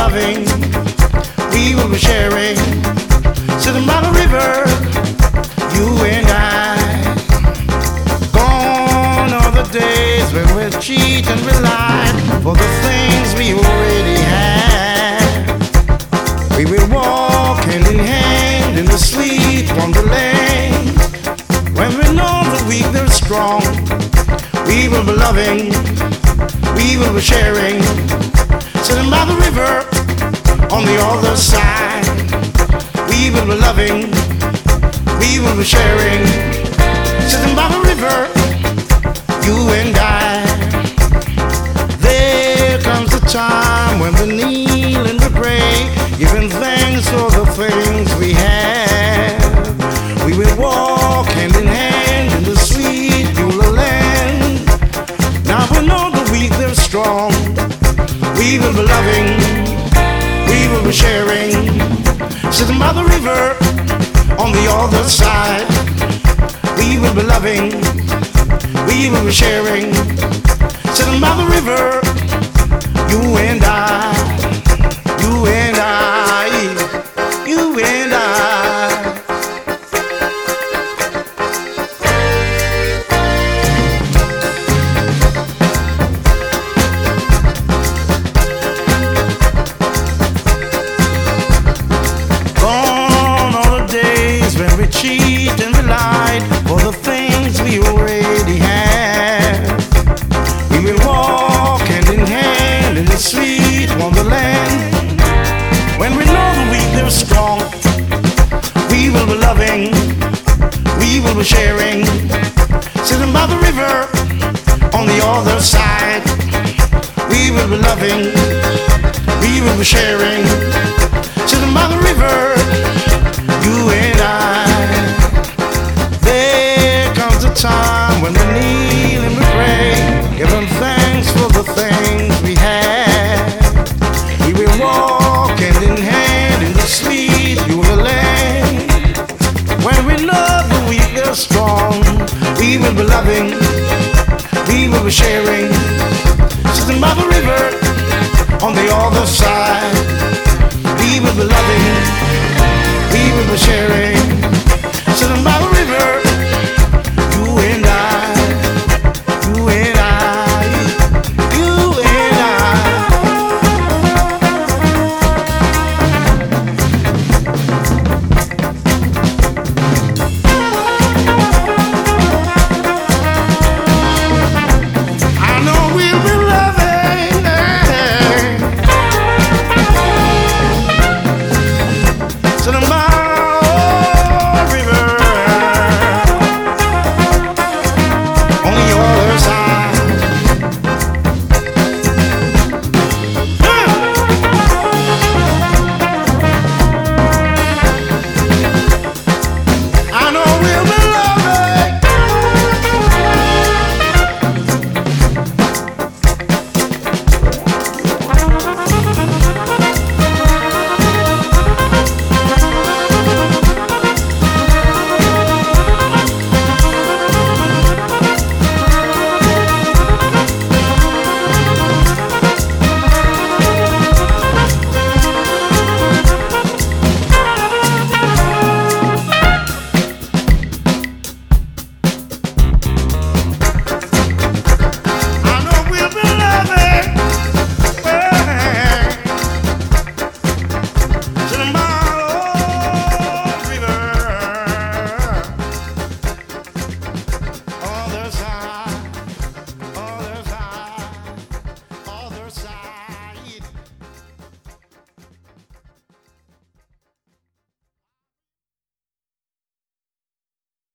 loving, we will be sharing. Sitting by the river, you and I. Gone are the days when we cheat and rely for the things we already have. We will walk hand in hand in the sweet wonderland. When we know the weak, they're strong, we will be loving, we will be sharing. Sitting by the river on the other side, we will be loving, we will be sharing. Sitting by the river, you and I. There comes the time when we kneel and we pray, giving thanks for the things we have. We will walk hand in hand in the sweet Beulah land. Now we know the weak, they're strong, we will be loving, we will be sharing. Sitting by the river on the other side, we will be loving, we will be sharing. Sitting by the river, you and I, you and I, you and I. We cheat and we lied for the things we already have. We will walk hand in hand in the sweet wonderland. When we know the weak, they're strong, we will be loving, we will be sharing. Sitting by the river on the other side, we will be loving, we will be sharing. Sitting by the river, you and I. There comes a time when we kneel and we pray, giving thanks for the things we have. We will walk hand in hand in the sweet Beulah land. When we love the weak, they're strong, we will be loving, we will be sharing. Sitting by the river on the other side, we will be loving, we will be sharing.